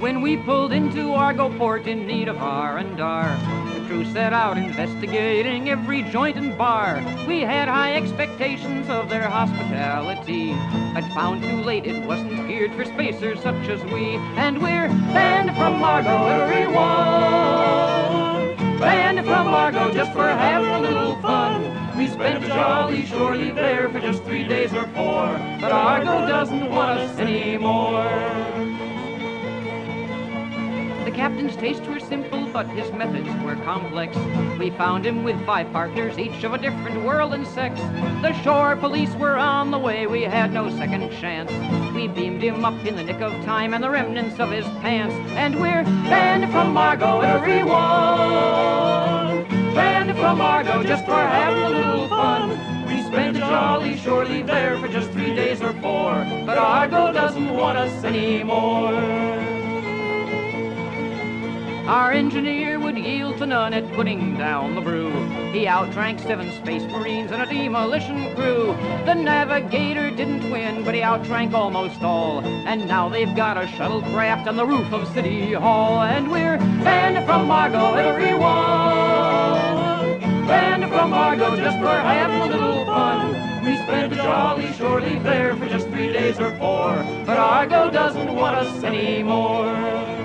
When we pulled into Argo Port in need of R&R, the crew set out investigating every joint and bar. We had high expectations of their hospitality, but found too late it wasn't geared for spacers such as we. And we're banned from Argo, everyone. Banned from Argo just for having a little fun. We spent a jolly shore leave there for just 3 days or 4, but Argo doesn't want us anymore. The captain's tastes were simple, but his methods were complex. We found him with 5 partners, each of a different world and sex. The shore police were on the way, we had no second chance. We beamed him up in the nick of time and the remnants of his pants. And we're banned from Argo, everyone. Banned from Argo just for having a little fun. We spent a jolly shore leave there for just 3 days or 4, but Argo doesn't want us anymore. Our engineer would yield to none at putting down the brew. He outdrank 7 space marines and a demolition crew. The navigator didn't win, but he outdrank almost all. And now they've got a shuttlecraft on the roof of City Hall. And we're banned from Argo, everyone. Banned from Argo just for having a little fun. We spent a jolly shore leave there for just 3 days or 4, but Argo doesn't want us anymore.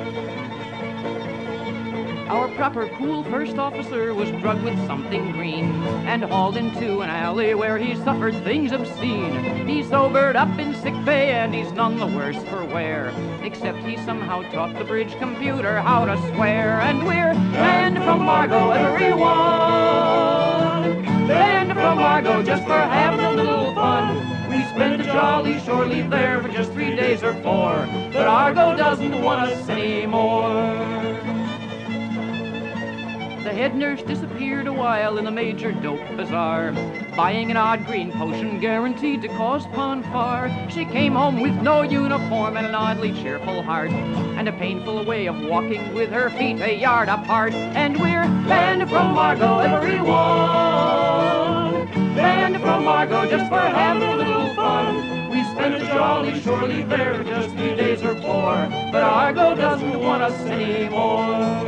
Our proper cool first officer was drugged with something green and hauled into an alley where he suffered things obscene. He sobered up in sick bay and he's none the worse for wear, except he somehow taught the bridge computer how to swear. And we're banned from Argo, everyone. Banned from Argo just for having a little fun. We spent a jolly shore leave there for just 3 days or 4, but Argo doesn't want us anymore. The head nurse disappeared a while in the major dope bazaar, buying an odd green potion guaranteed to cause Ponfar. She came home with no uniform and an oddly cheerful heart, and a painful way of walking with her feet a yard apart. And we're banned from Argo, everyone. Banned from Argo just for having a little fun. We spent a jolly shore leave there for just 3 days or 4, but Argo doesn't want us anymore.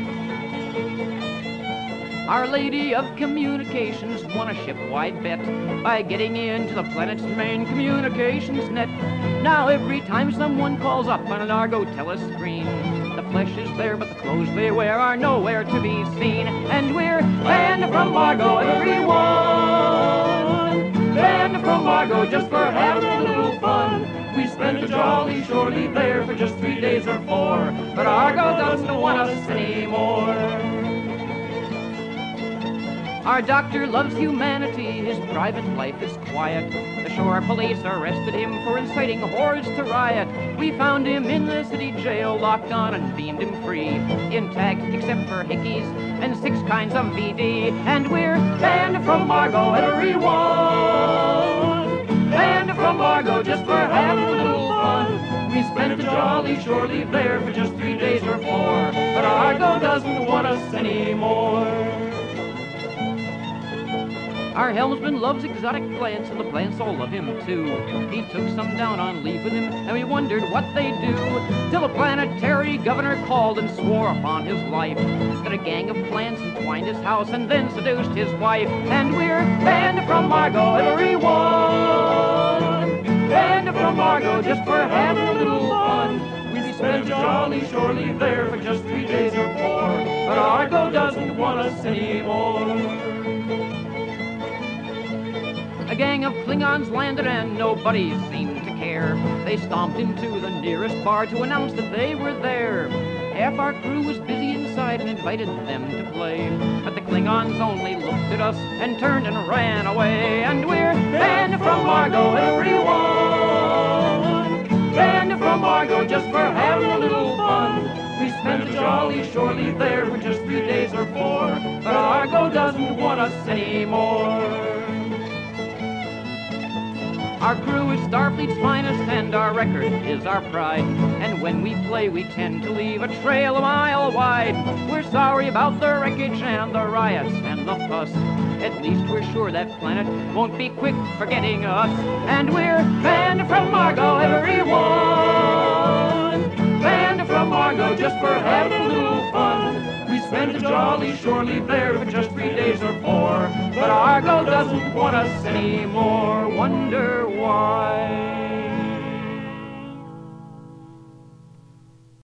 Our Lady of Communications won a ship-wide bet by getting into the planet's main communications net. Now every time someone calls up on an Argo telescreen, the flesh is there, but the clothes they wear are nowhere to be seen. And we're banned from Argo, everyone. Banned from Argo just for having a little fun. We spent a jolly shore leave there for just 3 days or 4, but Argo doesn't want us anymore. Our doctor loves humanity, his private life is quiet. The shore police arrested him for inciting hordes to riot. We found him in the city jail, locked on and beamed him free, intact except for hickeys and 6 kinds of VD. And we're banned from Argo, everyone. Banned from Argo just for having a little fun. We spent a jolly shore leave there for just 3 days or 4, but Argo doesn't want us anymore. Our helmsman loves exotic plants, and the plants all love him too. He took some down on leave with him, and we wondered what they'd do, till a planetary governor called and swore upon his life that a gang of plants entwined his house and then seduced his wife. And we're banned from Argo, everyone. Banned from Argo just for having a little fun. We spent a jolly shore leave there for just 3 days or 4, but Argo doesn't want us anymore. A gang of Klingons landed and nobody seemed to care. They stomped into the nearest bar to announce that they were there. Half our crew was busy inside and invited them to play, but the Klingons only looked at us and turned and ran away. And we're banned from Argo, everyone. Banned from Argo just for having a little fun. We spent a jolly shore leave there for just 3 days or 4, but Argo doesn't want us anymore. Our crew is Starfleet's finest, and our record is our pride. And when we play, we tend to leave a trail a mile wide. We're sorry about the wreckage and the riots and the fuss. At least we're sure that planet won't be quick forgetting us. And we're banned from Argo, everyone. Banned from Argo. just for having a little fun. We spent a jolly shore leave there for just 3 days or 4, but our girl doesn't want us anymore. Wonder